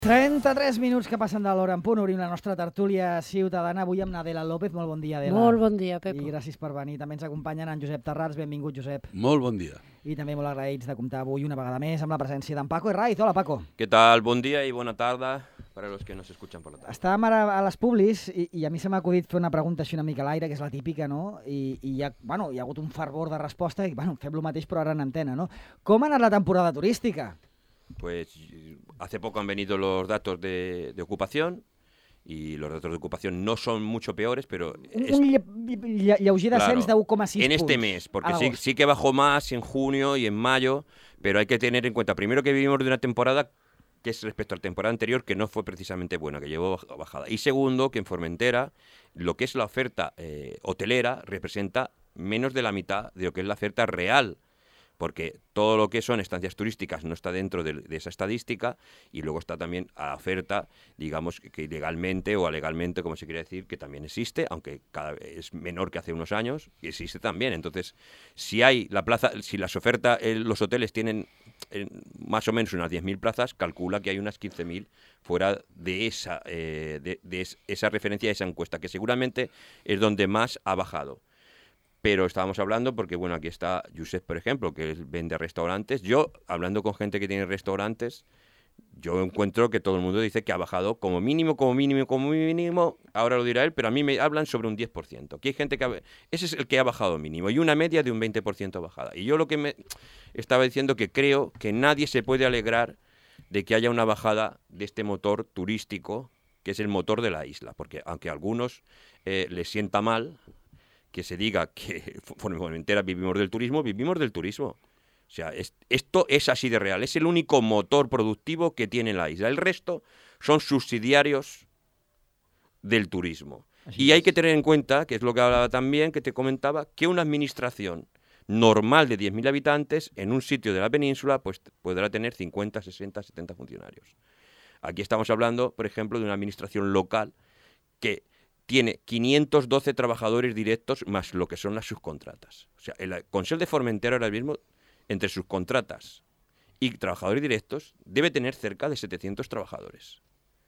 33 minuts que passen de l'hora en punt. Obrim la nostra tertúlia ciutadana avui amb Adela López. Molt bon dia, Adela. Molt bon dia, Pepo. I gràcies per venir. També ens acompanyen en Josep Tarrats. Benvingut, Josep. Molt bon dia. I també molt agraïts de comptar avui una vegada més amb la presència d'en Paco Herraiz. Hola, Paco. ¿Qué tal? Buen día y buena tarde para los que nos escuchan por la tarde. Estàvem ara a les Publis i a mi se m'ha acudit fer una pregunta així una mica a l'aire, que és la típica, no? I hi ha hagut un fervor de resposta i, fem lo mateix però ara en antena, no? Com ha anat la temporada turística? Pues hace poco han venido los datos de ocupación y los datos de ocupación no son mucho peores, pero... Un lleuger descens de 1,6 punts. En este mes, porque sí que bajó más en junio y en mayo, pero hay que tener en cuenta, primero, que vivimos de una temporada que es respecto a la temporada anterior, que no fue precisamente buena, que llevó bajada. Y segundo, que en Formentera lo que es la oferta hotelera representa menos de la mitad de lo que es la oferta real, porque todo lo que son estancias turísticas no está dentro de esa estadística, y luego está también a la oferta, digamos, que ilegalmente o alegalmente, como se quiere decir, que también existe, aunque cada vez es menor que hace unos años, y existe también. Entonces, si hay la plaza, si las ofertas, los hoteles tienen más o menos unas 10.000 plazas, calcula que hay unas 15.000 fuera de esa, esa referencia, de esa encuesta, que seguramente es donde más ha bajado. Pero estábamos hablando porque, bueno, aquí está Josep, por ejemplo, que vende restaurantes. Yo, hablando con gente que tiene restaurantes, yo encuentro que todo el mundo dice que ha bajado como mínimo, ahora lo dirá él, pero a mí me hablan sobre un 10%. Aquí hay gente que ese es el que ha bajado mínimo, y una media de un 20% bajada. Y yo lo que me estaba diciendo, que creo que nadie se puede alegrar de que haya una bajada de este motor turístico, que es el motor de la isla, porque aunque a algunos les sienta mal que se diga que Formentera vivimos del turismo. O sea, esto es así de real. Es el único motor productivo que tiene la isla. El resto son subsidiarios del turismo. Y hay que tener en cuenta, que es lo que hablaba también, que te comentaba, que una administración normal de 10.000 habitantes en un sitio de la península pues podrá tener 50, 60, 70 funcionarios. Aquí estamos hablando, por ejemplo, de una administración local que tiene 512 trabajadores directos más lo que son las subcontratas. O sea, el Consell de Formentera ahora mismo, entre subcontratas y trabajadores directos, debe tener cerca de 700 trabajadores.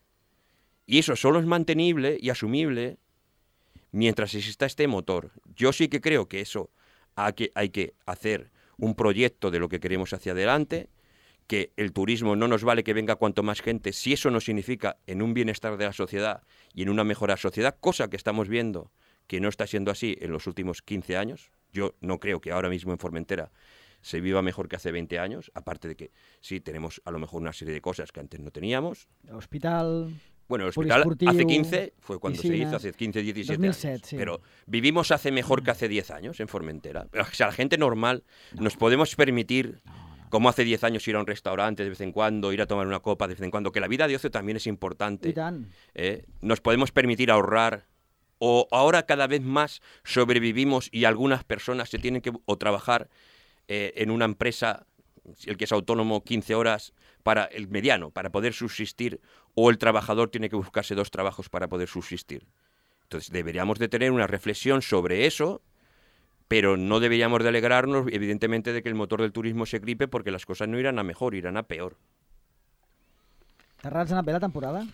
Y eso solo es mantenible y asumible mientras exista este motor. Yo sí que creo que eso hay que hacer un proyecto de lo que queremos hacia adelante, que el turismo no nos vale que venga cuanto más gente, si eso no significa en un bienestar de la sociedad y en una mejora de la sociedad, cosa que estamos viendo que no está siendo así en los últimos 15 años. Yo no creo que ahora mismo en Formentera se viva mejor que hace 20 años, aparte de que sí tenemos a lo mejor una serie de cosas que antes no teníamos. Hospital... Bueno, el hospital hace 15, fue cuando se hizo, hace 15, 17 2007, años. sí. Pero vivimos hace mejor que hace 10 años en Formentera. O sea, la gente normal nos podemos permitir, como hace 10 años, ir a un restaurante de vez en cuando, ir a tomar una copa de vez en cuando, que la vida de ocio también es importante. I tant. Nos podemos permitir ahorrar, o ahora cada vez más sobrevivimos y algunas personas se tienen que o trabajar en una empresa, el que es autónomo 15 horas, para el mediano, para poder subsistir, o el trabajador tiene que buscarse 2 trabajos para poder subsistir. Entonces deberíamos de tener una reflexión sobre eso, pero no deberíamos de alegrarnos, evidentemente, de que el motor del turismo se gripe, porque las cosas no irán a mejor, irán a peor. Tarrats, ha anat bé la temporada?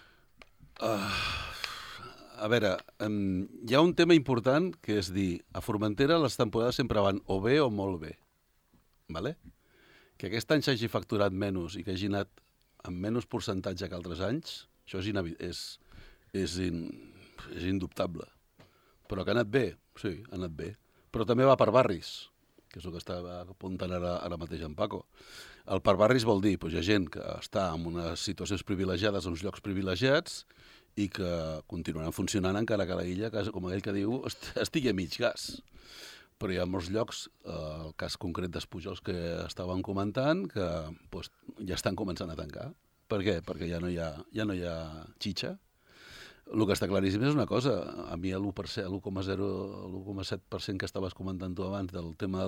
A veure, hi ha un tema important, que és dir, a Formentera les temporades sempre van o bé o molt bé. Vale? Que aquest any s'hagi facturat menys i que hagi anat amb menys percentatge que altres anys, això és indubtable. Però que ha anat bé, sí, ha anat bé. Però també va per barris, que és el que estava apuntant ara mateix en Paco. El per barris vol dir, hi ha gent que està en unes situacions privilegiades, en uns llocs privilegiats, i que continuaran funcionant encara que la illa, com aquell que diu, estigui a mig gas. Però hi ha molts llocs, el cas concret d'Espujols que estàvem comentant, que ja estan començant a tancar. Per què? Perquè ja no hi ha xitxa. El que està claríssim és una cosa, a mi l'1,7% que estaves comentant tu abans del tema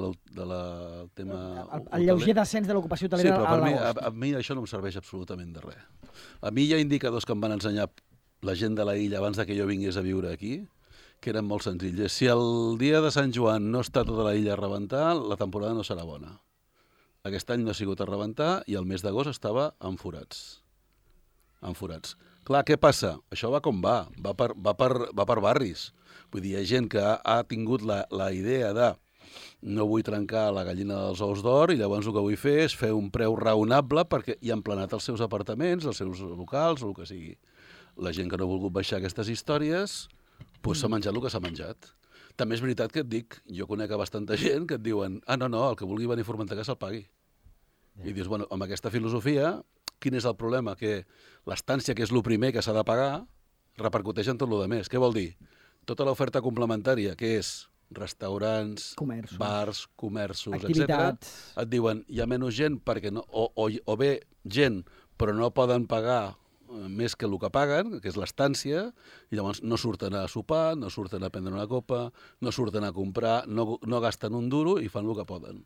el lleuger descens de l'ocupació hotelera. Sí, però a mi això no em serveix absolutament de res. A mi hi ha indicadors que em van ensenyar la gent de la illa abans que jo vingués a viure aquí, que eren molt senzilles. Si el dia de Sant Joan no està tota la illa a rebentar, la temporada no serà bona. Aquest any no ha sigut a rebentar i el mes d'agost estava en forats. amb forats. Clar, què passa? Això va com va per barris. Vull dir, hi ha gent que ha tingut la idea de no vull trencar la gallina dels ous d'or i llavors el que vull fer és fer un preu raonable perquè hi ha emplenat els seus apartaments, els seus locals o el que sigui. La gent que no ha volgut baixar aquestes històries doncs s'ha menjat el que s'ha menjat. També és veritat que et dic, jo conec a bastanta gent que et diuen no, el que vulgui venir a Formentera se'l pagui. I dius, bueno, amb aquesta filosofia, quin és el problema? Que l'estància, que és el primer que s'ha de pagar, repercuteix en tot el més. Què vol dir? Tota l'oferta complementària, que és restaurants, comerços, bars, comerços, activitats, etc. Et diuen, hi ha menys gent perquè no, o bé gent, però no poden pagar més que el que paguen, que és l'estància, i llavors no surten a sopar, no surten a prendre una copa, no surten a comprar, no gasten un duro i fan el que poden.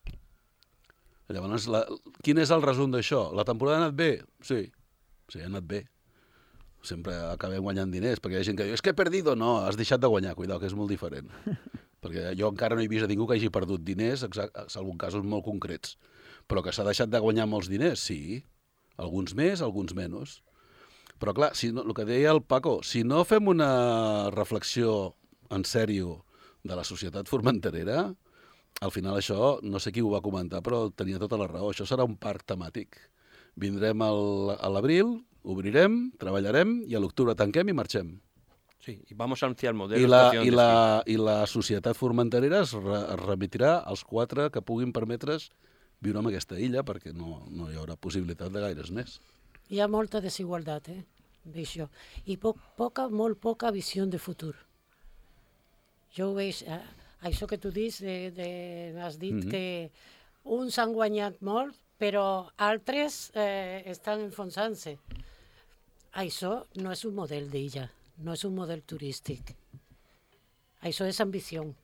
Llavors, quin és el resum d'això? La temporada ha anat bé? Sí, ha anat bé. Sempre acabem guanyant diners, perquè hi ha gent que diu és que he perdido. No, has deixat de guanyar, cuidao, que és molt diferent. Perquè jo encara no he vist a ningú que hagi perdut diners, salvo en casos molt concrets. Però que s'ha deixat de guanyar molts diners, sí. Alguns més, alguns menys. Però clar, el que deia el Paco, si no fem una reflexió en sèrio de la societat formenterera, al final això, no sé qui ho va comentar, però tenia tota la raó. Això serà un parc temàtic. Vindrem a l'abril, obrirem, treballarem i a l'octubre tanquem i marxem. Sí, i vamos a anunciar el modelo. I la societat formenterera es remitirà als 4 que puguin permetre's viure en aquesta illa, perquè no hi haurà possibilitat de gaires més. Hi ha molta desigualtat, d'això. I molt poca visió de futur. Jo ho veig, això que tu dius, has dit que uns han guanyat molt, però altres estan enfonsant-se. Això no és un model d'illa, no és un model turístic. Això es ambición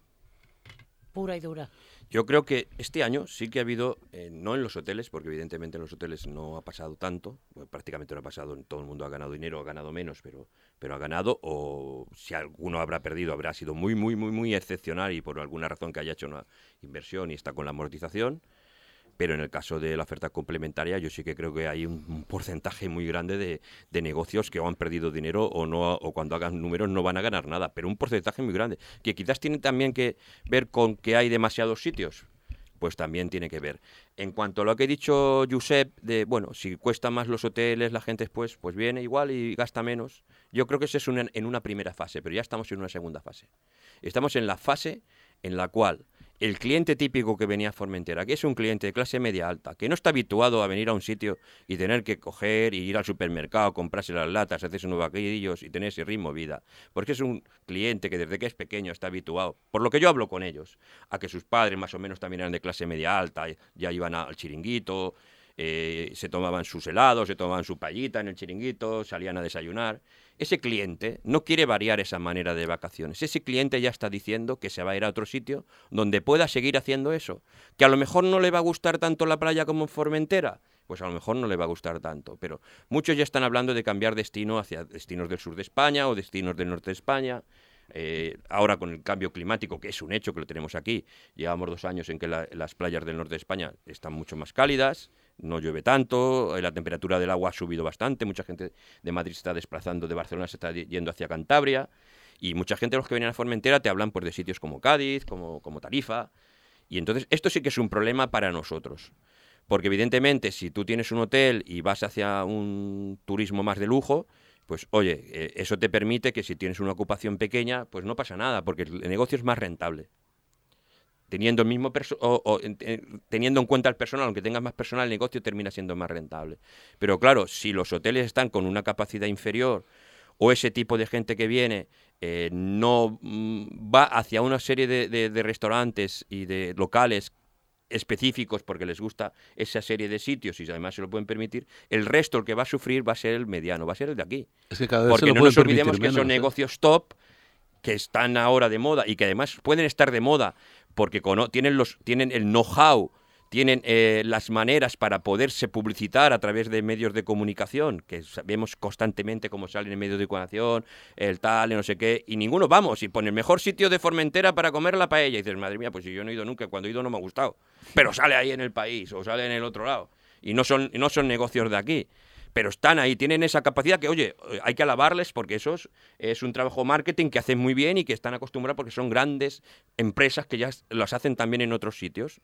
pura y dura. Yo creo que este año sí que ha habido, no en los hoteles, porque evidentemente en los hoteles no ha pasado tanto, bueno, prácticamente no ha pasado, todo el mundo ha ganado dinero, ha ganado menos, pero ha ganado, o si alguno habrá perdido, habrá sido muy, muy, muy, muy excepcional y por alguna razón que haya hecho una inversión y está con la amortización. Pero en el caso de la oferta complementaria, yo sí que creo que hay un porcentaje muy grande de negocios que o han perdido dinero o cuando hagan números no van a ganar nada. Pero un porcentaje muy grande, que quizás tiene también que ver con que hay demasiados sitios. Pues también tiene que ver. En cuanto a lo que ha dicho Josep, si cuesta más los hoteles, la gente pues viene igual y gasta menos. Yo creo que eso es en una primera fase, pero ya estamos en una segunda fase. Estamos en la fase en la cual el cliente típico que venía a Formentera, que es un cliente de clase media alta, que no está habituado a venir a un sitio y tener que coger y ir al supermercado, comprarse las latas, hacerse unos vaquillos y tener ese ritmo de vida, porque es un cliente que desde que es pequeño está habituado, por lo que yo hablo con ellos, a que sus padres más o menos también eran de clase media alta, ya iban al chiringuito, se tomaban sus helados, se tomaban su paellita en el chiringuito, salían a desayunar. Ese cliente no quiere variar esa manera de vacaciones. Ese cliente ya está diciendo que se va a ir a otro sitio donde pueda seguir haciendo eso. Que a lo mejor no le va a gustar tanto la playa como en Formentera, pues a lo mejor no le va a gustar tanto. Pero muchos ya están hablando de cambiar destino hacia destinos del sur de España o destinos del norte de España. Ahora con el cambio climático, que es un hecho que lo tenemos aquí, llevamos 2 años en que las playas del norte de España están mucho más cálidas, no llueve tanto, la temperatura del agua ha subido bastante, mucha gente de Madrid se está desplazando, de Barcelona se está yendo hacia Cantabria, y mucha gente de los que vienen a Formentera te hablan pues, de sitios como Cádiz, como Tarifa, y entonces esto sí que es un problema para nosotros. Porque evidentemente si tú tienes un hotel y vas hacia un turismo más de lujo, pues oye, eso te permite que si tienes una ocupación pequeña, pues no pasa nada, porque el negocio es más rentable. Teniendo teniendo en cuenta el personal, aunque tengas más personal, el negocio termina siendo más rentable. Pero claro, si los hoteles están con una capacidad inferior o ese tipo de gente que viene no va hacia una serie de restaurantes y de locales específicos porque les gusta esa serie de sitios y además se lo pueden permitir, el resto, el que va a sufrir, va a ser el mediano, va a ser el de aquí. Es que cada vez porque se lo no pueden nos olvidemos permitir que son menos, negocios top que están ahora de moda y que además pueden estar de moda porque tienen el know-how, tienen las maneras para poderse publicitar a través de medios de comunicación, que vemos constantemente cómo salen en medios de comunicación, el tal, no sé qué, y ninguno vamos y pone el mejor sitio de Formentera para comer la paella. Y dices, madre mía, pues si yo no he ido nunca, cuando he ido no me ha gustado. Pero sale ahí en el país o sale en el otro lado. Y no son negocios de aquí. pero están ahí, tienen esa capacidad que, oye, hay que alabarles porque eso es un trabajo marketing que hacen muy bien y que están acostumbrados porque son grandes empresas que ya las hacen también en otros sitios.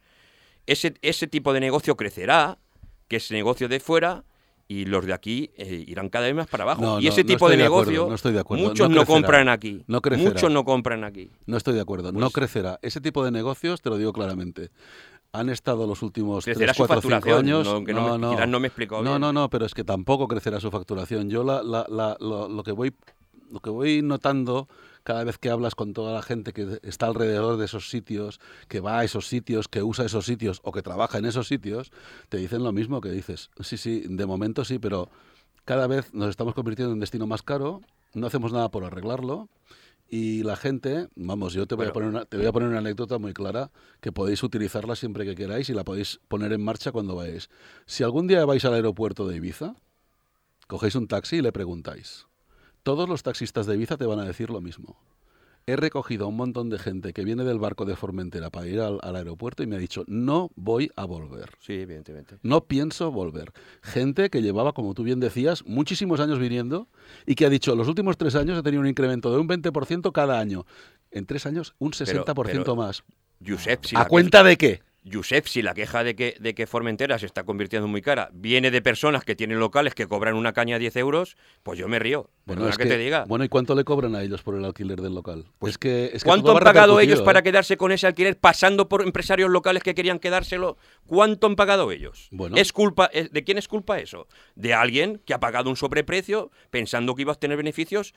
Ese tipo de negocio crecerá, que es negocio de fuera, y los de aquí irán cada vez más para abajo. No, y ese tipo de negocio, no estoy de acuerdo. muchos no compran aquí. No crecerá. Muchos no compran aquí. No estoy de acuerdo, Pues, no crecerá. Ese tipo de negocios, te lo digo claramente, han estado los últimos 3, crecerá su 4, 5 facturación, años... quizás no me he explicado bien. No, pero es que tampoco crecerá su facturación. Yo lo que voy notando cada vez que hablas con toda la gente que está alrededor de esos sitios, que va a esos sitios, que usa esos sitios o que trabaja en esos sitios, te dicen lo mismo que dices. Sí, de momento sí, pero cada vez nos estamos convirtiendo en un destino más caro, no hacemos nada por arreglarlo. Y la gente, vamos, yo te voy a poner una anécdota muy clara que podéis utilizarla siempre que queráis y la podéis poner en marcha cuando vayáis. Si algún día vais al aeropuerto de Ibiza, cogéis un taxi y le preguntáis. Todos los taxistas de Ibiza te van a decir lo mismo. He recogido a un montón de gente que viene del barco de Formentera para ir al aeropuerto y me ha dicho, no voy a volver. Sí, evidentemente. No pienso volver. Gente que llevaba, como tú bien decías, muchísimos años viniendo y que ha dicho, los últimos 3 años he tenido un incremento de un 20% cada año. En 3 años, un 60% pero, más. Josep, ¿A cuenta de qué? Josep, si la queja de que Formentera se está convirtiendo muy cara viene de personas que tienen locales que cobran una caña 10 euros, pues yo me río. Bueno, es que te diga. Bueno, ¿y cuánto le cobran a ellos por el alquiler del local? Pues ¿Cuánto han pagado ellos para quedarse con ese alquiler pasando por empresarios locales que querían quedárselo? ¿Cuánto han pagado ellos? Bueno. ¿De quién es culpa eso? De alguien que ha pagado un sobreprecio pensando que iba a tener beneficios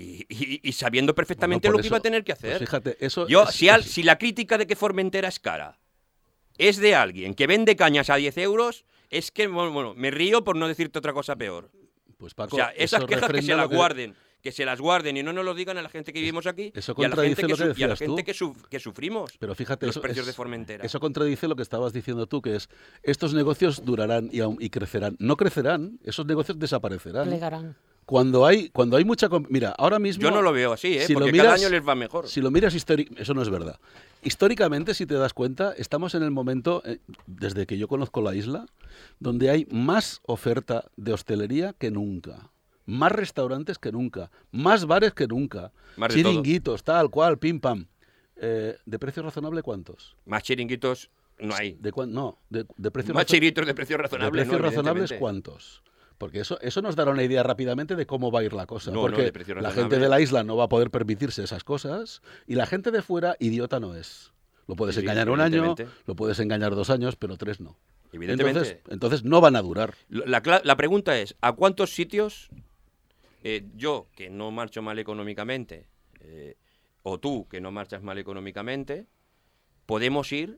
y sabiendo perfectamente lo que iba a tener que hacer. Pues fíjate, eso si la crítica de que Formentera es cara es de alguien que vende cañas a 10 euros, es que, bueno, me río por no decirte otra cosa peor. Pues Paco, o sea, esas quejas que se las guarden. Que se las guarden y no nos lo digan a la gente que vivimos aquí y a la gente que sufrimos. Pero fíjate, los precios de Formentera. Eso contradice lo que estabas diciendo tú, que es estos negocios durarán y crecerán. No crecerán, esos negocios desaparecerán. Plegarán. Cuando hay mucha... Mira, ahora mismo... Yo no lo veo así, porque cada año les va mejor. Si lo miras históricamente, eso no es verdad. Históricamente, si te das cuenta, estamos en el momento, desde que yo conozco la isla, donde hay más oferta de hostelería que nunca. Más restaurantes que nunca. Más bares que nunca. Más chiringuitos, tal cual, pim pam. ¿De precio razonable cuántos? Más chiringuitos no hay. De precio más chiringuitos de precio razonable. ¿De precios razonables cuántos? Porque eso nos dará una idea rápidamente de cómo va a ir la cosa. Porque la gente de la isla no va a poder permitirse esas cosas y la gente de fuera idiota no es. Lo puedes engañar un año, lo puedes engañar 2 años, pero 3 no. Evidentemente. Entonces no van a durar. La pregunta es, ¿a cuántos sitios yo, que no marcho mal económicamente, o tú, que no marchas mal económicamente, podemos ir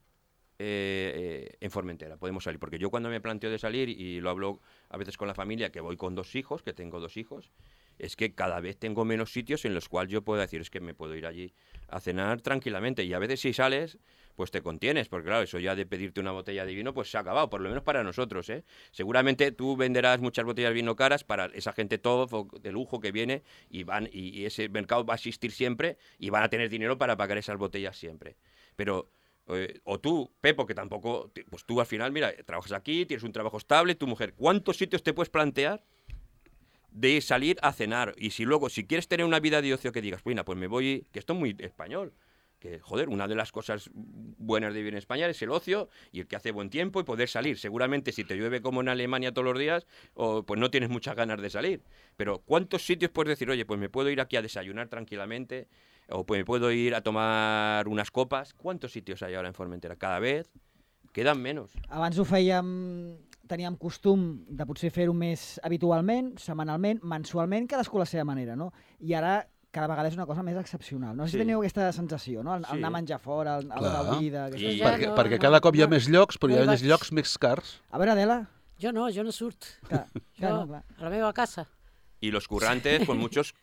en Formentera, podemos salir? Porque yo cuando me planteo de salir, y lo hablo a veces con la familia, que voy con 2 hijos, que tengo 2 hijos, es que cada vez tengo menos sitios en los cuales yo puedo decir, es que me puedo ir allí a cenar tranquilamente, y a veces si sales, pues te contienes, porque claro, eso ya de pedirte una botella de vino, pues se ha acabado, por lo menos para nosotros, ¿eh? Seguramente tú venderás muchas botellas de vino caras para esa gente top de lujo que viene, y ese mercado va a existir siempre, y van a tener dinero para pagar esas botellas siempre. Pero... o tú, Pepo, que tampoco, pues tú al final, mira, trabajas aquí, tienes un trabajo estable, tu mujer, ¿cuántos sitios te puedes plantear de salir a cenar? Y si luego, si quieres tener una vida de ocio que digas, bueno, pues me voy, que esto es muy español, que joder, una de las cosas buenas de vivir en España es el ocio y el que hace buen tiempo y poder salir. Seguramente si te llueve como en Alemania todos los días, pues no tienes muchas ganas de salir. Pero ¿cuántos sitios puedes decir, oye, pues me puedo ir aquí a desayunar tranquilamente, o pues me puedo ir a tomar unas copas? ¿Cuántos sitios hay ahora en Formentera? Cada vez quedan menos. Abans ho teníem costum de potser fer-ho més habitualment, setmanalment, mensualment, cadascú a la seva manera, no? I ara cada vegada és una cosa més excepcional. No sé si teniu aquesta sensació, no? El anar a menjar fora, el vida... Perquè cada cop hi ha més llocs, però hi ha més llocs més cars. A veure, Adela. Jo no surt. Clar, a la meva casa. Y los currantes, pues muchos...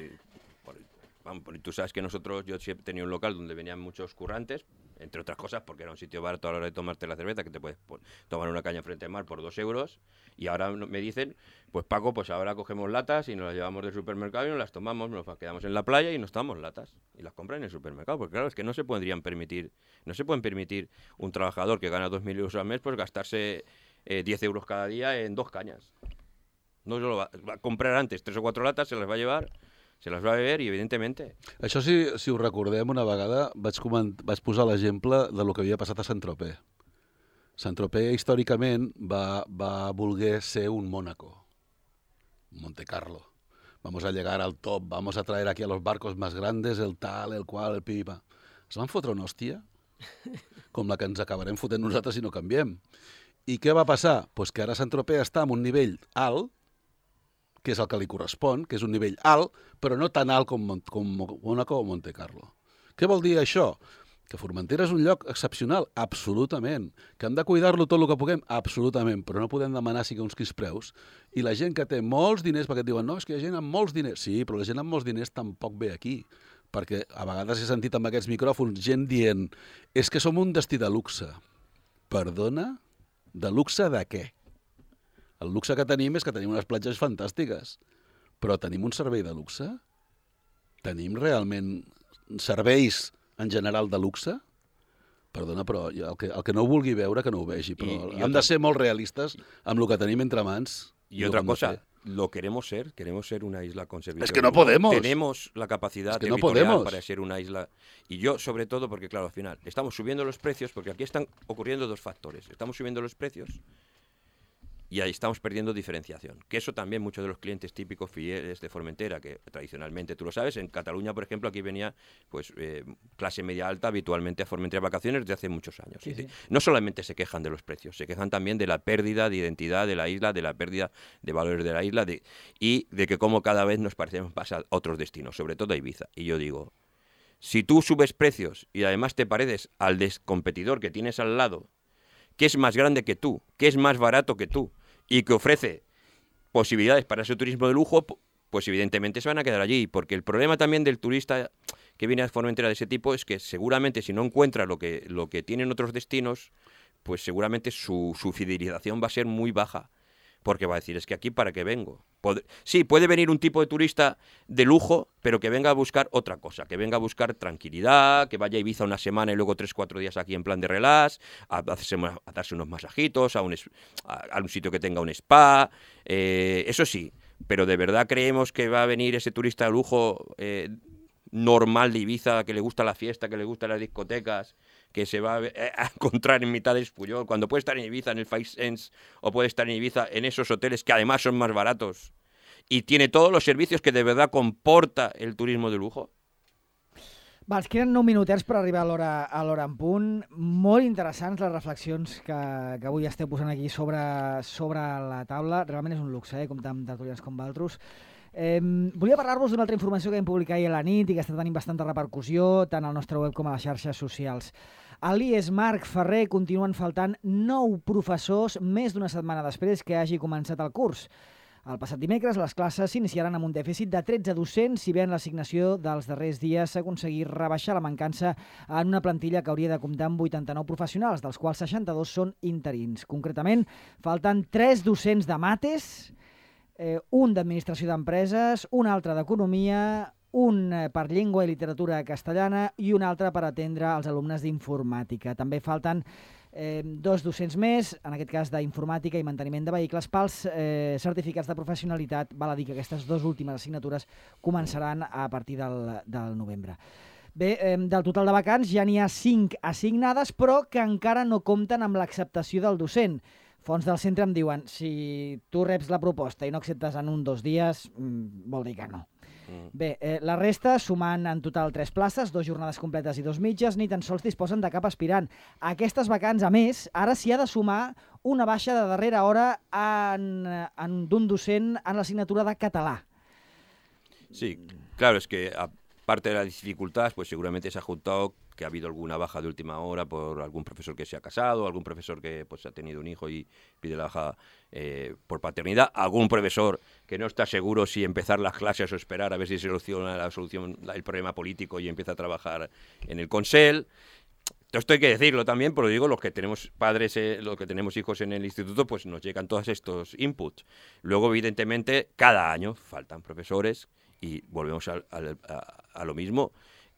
tú sabes que yo siempre he tenido un local donde venían muchos currantes, entre otras cosas porque era un sitio barato a la hora de tomarte la cerveza, que te puedes tomar una caña frente al mar por 2 euros, y ahora me dicen, pues Paco, pues ahora cogemos latas y nos las llevamos del supermercado y nos las tomamos, nos las quedamos en la playa y nos tomamos latas, y las compran en el supermercado, porque claro, es que no se pueden permitir un trabajador que gana 2.000 euros al mes, pues gastarse 10 euros cada día en 2 cañas. No se lo va a comprar antes 3 o 4 latas, se las va a llevar, se las va a beber i, evidentment... Això, si ho recordem, una vegada vaig posar l'exemple de lo que havia passat a Saint-Tropez. Saint-Tropez, històricament, va voler ser un Mónaco, Monte Carlo. Vamos a llegar al top, vamos a traer aquí a los barcos más grandes, el tal, el qual, el pipa. Es van fotre una hòstia, com la que ens acabarem fotent nosaltres si no canviem. I què va passar? Pues que ara Saint-Tropez està en un nivell alt, que és el que li correspon, que és un nivell alt, però no tan alt com Mónaco o Monte Carlo. Què vol dir això? Que Formentera és un lloc excepcional, absolutament. Que hem de cuidar-lo tot el que puguem, absolutament, però no podem demanar uns quins preus. I la gent que té molts diners, perquè et diuen, no, és que hi ha gent amb molts diners. Sí, però la gent amb molts diners tampoc ve aquí. Perquè a vegades he sentit amb aquests micròfons gent dient, és que som un destí de luxe. Perdona? De luxe de què? El luxe que tenim és que tenim unes platges fantàstiques, però tenim un servei de luxe? Tenim realment serveis en general de luxe? Perdona, però el que no ho vulgui veure, que no ho vegi, però hem de ser molt realistes amb el que tenim entre mans. Y otra cosa, lo queremos ser una isla con servicios. Es que no podemos. Tenemos la capacidad territorial para ser una isla. Y yo, sobre todo, porque claro, al final, estamos subiendo los precios, porque aquí están ocurriendo dos factores. Estamos subiendo los precios y ahí estamos perdiendo diferenciación. Que eso también muchos de los clientes típicos fieles de Formentera, que tradicionalmente, tú lo sabes, en Cataluña, por ejemplo, aquí venía pues clase media alta habitualmente a Formentera vacaciones desde hace muchos años. Sí, sí. No solamente se quejan de los precios, se quejan también de la pérdida de identidad de la isla, de la pérdida de valores de la isla y de que como cada vez nos parecemos más a otros destinos, sobre todo a Ibiza. Y yo digo, si tú subes precios y además te pareces al competidor que tienes al lado, que es más grande que tú, que es más barato que tú, y que ofrece posibilidades para ese turismo de lujo, pues evidentemente se van a quedar allí. Porque el problema también del turista que viene a Formentera de ese tipo es que seguramente si no encuentra lo que tienen otros destinos, pues seguramente su fidelización va a ser muy baja. Porque va a decir, es que aquí para qué vengo. Sí, puede venir un tipo de turista de lujo, pero que venga a buscar otra cosa, que venga a buscar tranquilidad, que vaya a Ibiza una semana y luego 3-4 días aquí en plan de relax, a darse unos masajitos, a un sitio que tenga un spa, eso sí, pero de verdad creemos que va a venir ese turista de lujo normal de Ibiza, que le gusta la fiesta, que le gustan las discotecas, que se va a encontrar en mitad de Espuyol, cuando puede estar en Ibiza en el Five Sense o puede estar en Ibiza en esos hoteles que además son más baratos y tiene todos los servicios que de verdad comporta el turismo de lujo. Va, ens queden 9 minutets per arribar a l'hora en punt. Molt interessants les reflexions que avui esteu posant aquí sobre la taula. Realment és un luxe, comptar amb tertulians com vosaltres. Volia parlar-vos d'una altra informació que vam publicar ahir a la nit i que està tenint bastanta repercussió tant al nostre web com a les xarxes socials. A l'IES Marc Ferrer continuen faltant 9 professors més d'una setmana després que hagi començat el curs. El passat dimecres les classes s'iniciaran amb un dèficit de 13 docents, si bé en l'assignació dels darrers dies s'ha aconseguit rebaixar la mancança en una plantilla que hauria de comptar amb 89 professionals, dels quals 62 són interins. Concretament, falten 3 docents de mates, un d'administració d'empreses, un altre d'economia, un per llengua i literatura castellana i un altre per atendre els alumnes d'informàtica. També falten 2 docents més, en aquest cas d'informàtica i manteniment de vehicles, pels certificats de professionalitat. Val a dir que aquestes 2 últimes assignatures començaran a partir del novembre. Bé, del total de vacants ja n'hi ha 5 assignades, però que encara no compten amb l'acceptació del docent. Fons del centre em diuen, si tu reps la proposta i no acceptes en 1 o 2 dies, vol dir que no. Bé, la resta, sumant en total 3 places, 2 jornades completes i 2 mitges, ni tan sols disposen de cap aspirant. A aquestes vacants, a més, ara s'hi ha de sumar una baixa de darrera hora d'un docent en l'assignatura de català. Sí, claro, es que aparte de las dificultades, pues seguramente se ha juntado que ha habido alguna baja de última hora por algún profesor que se ha casado, algún profesor que pues ha tenido un hijo y pide la baja por paternidad, algún profesor que no está seguro si empezar las clases o esperar a ver si se soluciona el problema político y empieza a trabajar en el Consell. Todo esto hay que decirlo también, pero digo, los que tenemos padres, los que tenemos hijos en el instituto, pues nos llegan todos estos inputs. Luego, evidentemente, cada año faltan profesores y volvemos a lo mismo.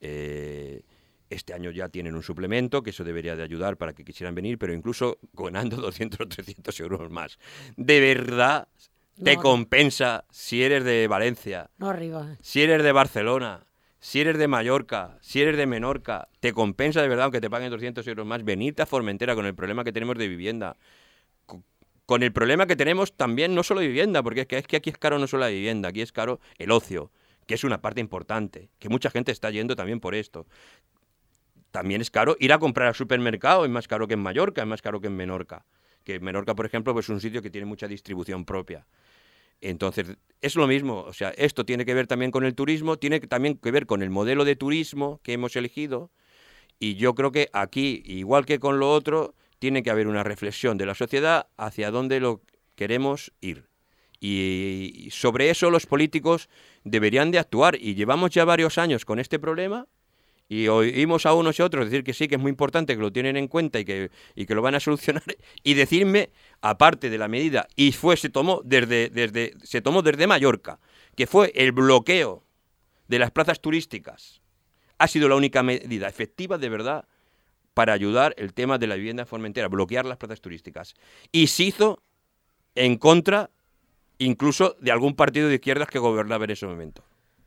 Este año ya tienen un suplemento, que eso debería de ayudar para que quisieran venir, pero incluso ganando 200 o 300 euros más. De verdad te compensa si eres de Valencia, No arriba. si eres de Barcelona, si eres de Mallorca, si eres de Menorca, te compensa de verdad, aunque te paguen 200 euros más, venirte a Formentera con el problema que tenemos de vivienda. Con el problema que tenemos también, no solo de vivienda, porque es que aquí es caro no solo la vivienda, aquí es caro el ocio, que es una parte importante, que mucha gente está yendo también por esto. También es caro ir a comprar al supermercado, es más caro que en Mallorca, es más caro que en Menorca. Que en Menorca, por ejemplo, pues es un sitio que tiene mucha distribución propia. Entonces, es lo mismo, o sea, esto tiene que ver también con el turismo, tiene también que ver con el modelo de turismo que hemos elegido, y yo creo que aquí, igual que con lo otro, tiene que haber una reflexión de la sociedad hacia dónde lo queremos ir. Y sobre eso los políticos deberían de actuar, y llevamos ya varios años con este problema, y oímos a unos y a otros decir que sí, que es muy importante, que lo tienen en cuenta y que lo van a solucionar, y decirme, aparte de la medida, se tomó desde Mallorca, que fue el bloqueo de las plazas turísticas, ha sido la única medida efectiva de verdad para ayudar el tema de la vivienda en Formentera, bloquear las plazas turísticas. Y se hizo en contra incluso de algún partido de izquierdas que gobernaba en ese momento.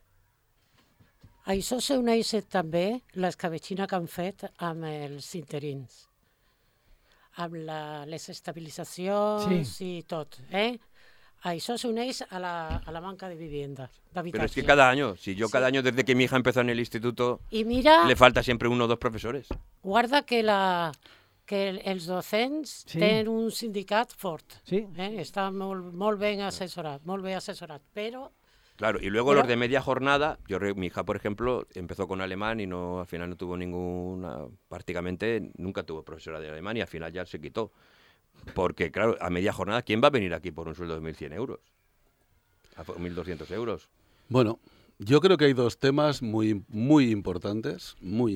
A això s'uneix també l'escabetxina que han fet amb els interins, amb les estabilitzacions i tot. A això s'uneix a la manca de vivienda, d'habitatge. Pero es que cada año, cada año desde que mi hija empezó en el instituto, I mira, le falta siempre 1 o 2 profesores. Guarda que els docents tenen un sindicat fort. Està molt ben assessorat, però... Claro, y luego los de media jornada, mi hija, por ejemplo, empezó con alemán y al final no tuvo prácticamente nunca tuvo profesora de alemán y al final ya se quitó. Porque, claro, a media jornada, ¿quién va a venir aquí por un sueldo de 1.100 euros? A 1.200 euros. Bueno, yo creo que hay 2 temas muy importantes,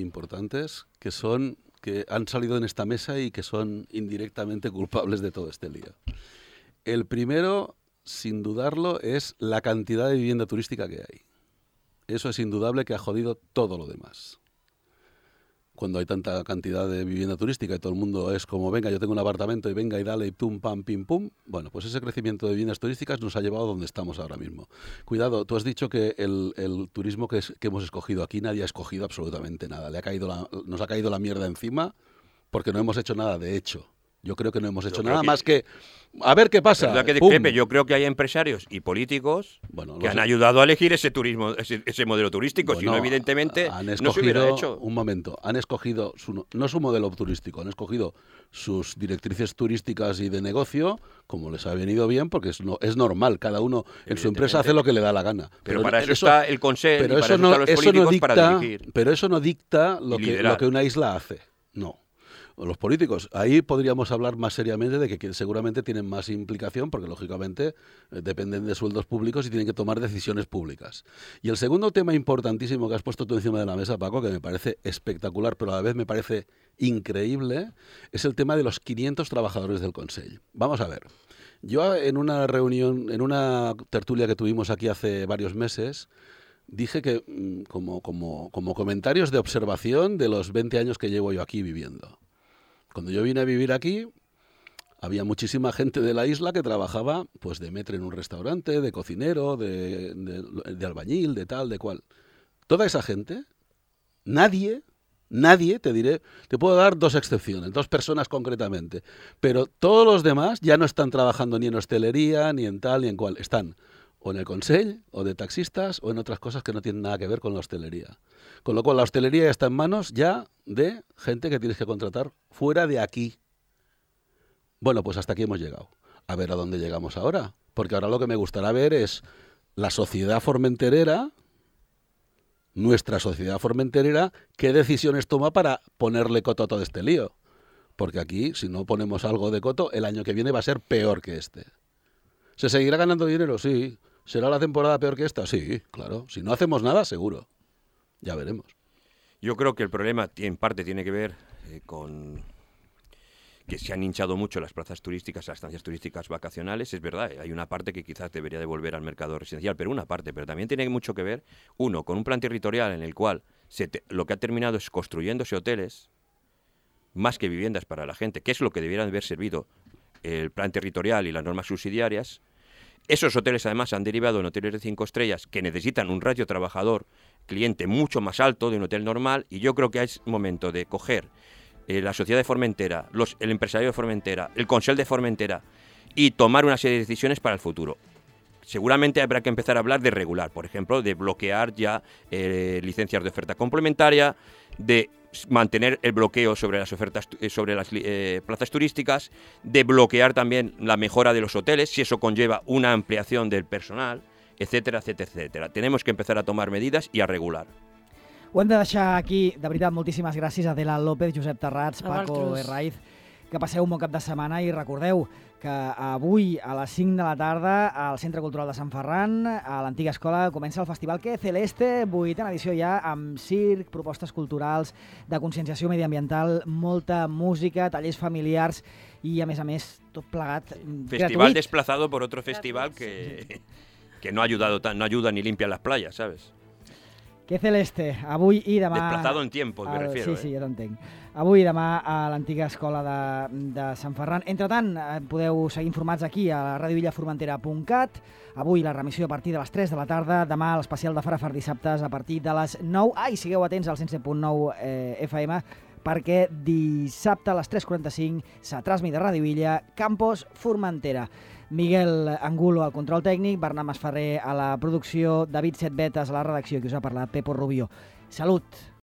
que han salido en esta mesa y que son indirectamente culpables de todo este lío. El primero, sin dudarlo, es la cantidad de vivienda turística que hay. Eso es indudable que ha jodido todo lo demás. Cuando hay tanta cantidad de vivienda turística y todo el mundo es como, venga, yo tengo un apartamento y venga y dale y pum, pam, pim, pum, bueno, pues ese crecimiento de viviendas turísticas nos ha llevado a donde estamos ahora mismo. Cuidado, tú has dicho que el turismo que hemos escogido aquí, nadie ha escogido absolutamente nada. Nos ha caído la mierda encima porque no hemos hecho nada de hecho. Yo creo que no hemos hecho nada más que a ver qué pasa. Yo creo que hay empresarios y políticos que han ayudado a elegir ese turismo, ese modelo turístico. Si no, evidentemente, no se hubiera hecho. Un momento, han escogido no su modelo turístico, han escogido sus directrices turísticas y de negocio como les ha venido bien, porque es normal, cada uno en su empresa hace lo que le da la gana. Pero para eso está el Consejo y para eso están los políticos para dirigir. Pero eso no dicta lo que una isla hace, no. Los políticos, ahí podríamos hablar más seriamente de que seguramente tienen más implicación porque lógicamente dependen de sueldos públicos y tienen que tomar decisiones públicas. Y el segundo tema importantísimo que has puesto tú encima de la mesa, Paco, que me parece espectacular pero a la vez me parece increíble, es el tema de los 500 trabajadores del Consell. Vamos a ver, yo en una reunión, en una tertulia que tuvimos aquí hace varios meses, dije que como comentarios de observación de los 20 años que llevo yo aquí viviendo. Cuando yo vine a vivir aquí, había muchísima gente de la isla que trabajaba pues de maître en un restaurante, de cocinero, de albañil, de tal, de cual. Toda esa gente, nadie, te puedo dar 2 excepciones, 2 personas concretamente, pero todos los demás ya no están trabajando ni en hostelería, ni en tal, ni en cual. Están o en el Consell, o de taxistas, o en otras cosas que no tienen nada que ver con la hostelería. Con lo cual la hostelería ya está en manos ya de gente que tienes que contratar fuera de aquí. Bueno, pues hasta aquí hemos llegado. A ver a dónde llegamos ahora. Porque ahora lo que me gustaría ver es la sociedad formenterera, nuestra sociedad formenterera, qué decisiones toma para ponerle coto a todo este lío. Porque aquí, si no ponemos algo de coto, el año que viene va a ser peor que este. ¿Se seguirá ganando dinero? Sí. ¿Será la temporada peor que esta? Sí, claro. Si no hacemos nada, seguro. Ya veremos. Yo creo que el problema en parte tiene que ver con que se han hinchado mucho las plazas turísticas, las estancias turísticas vacacionales. Es verdad, hay una parte que quizás debería de volver al mercado residencial, pero también tiene mucho que ver, uno, con un plan territorial en el cual lo que ha terminado es construyéndose hoteles más que viviendas para la gente, que es lo que debieran haber servido el plan territorial y las normas subsidiarias. Esos hoteles además han derivado en hoteles de 5 estrellas que necesitan un ratio trabajador-cliente mucho más alto de un hotel normal, y yo creo que es momento de coger la sociedad de Formentera, el empresario de Formentera, el Consell de Formentera, y tomar una serie de decisiones para el futuro. Seguramente habrá que empezar a hablar de regular, por ejemplo, de bloquear ya licencias de oferta complementaria, de mantener el bloqueo sobre las ofertas, sobre las plazas turísticas, de bloquear también la mejora de los hoteles, si eso conlleva una ampliación del personal, etcétera, etcétera, etcétera. Tenemos que empezar a tomar medidas y a regular. Ho hem de deixar aquí. De veritat, moltíssimes gràcies a Adela López, Josep Terrats, Paco Herraiz. Que passeu un bon cap de setmana i recordeu que avui a les 5 de la tarda al Centre Cultural de Sant Ferran, a l'antiga escola, comença el festival Que Celeste, 8a edició ja, amb circ, propostes culturals, de conscienciació mediambiental, molta música, tallers familiars i, a més, tot plegat Festival desplazado por otro festival que no ayuda ni limpia las playas, ¿sabes? Que Celeste, avui i demà... Desplazado en tiempo, me refiero. Sí, ja t'entenc. Avui i demà a l'antiga escola de Sant Ferran. Entre tant, podeu seguir informats aquí a radiovillaformentera.cat. Avui la remissió a partir de les 3 de la tarda. Demà l'especial de Farafar dissabtes a partir de les 9. I sigueu atents al 107.9 FM perquè dissabte a les 3:45 s'ha transmit a Ràdio Villa Campos Formentera. Miguel Angulo al control tècnic, Bernat Masferrer a la producció, David Setbetes a la redacció, que us ha parlat Pepo Rubio. Salut!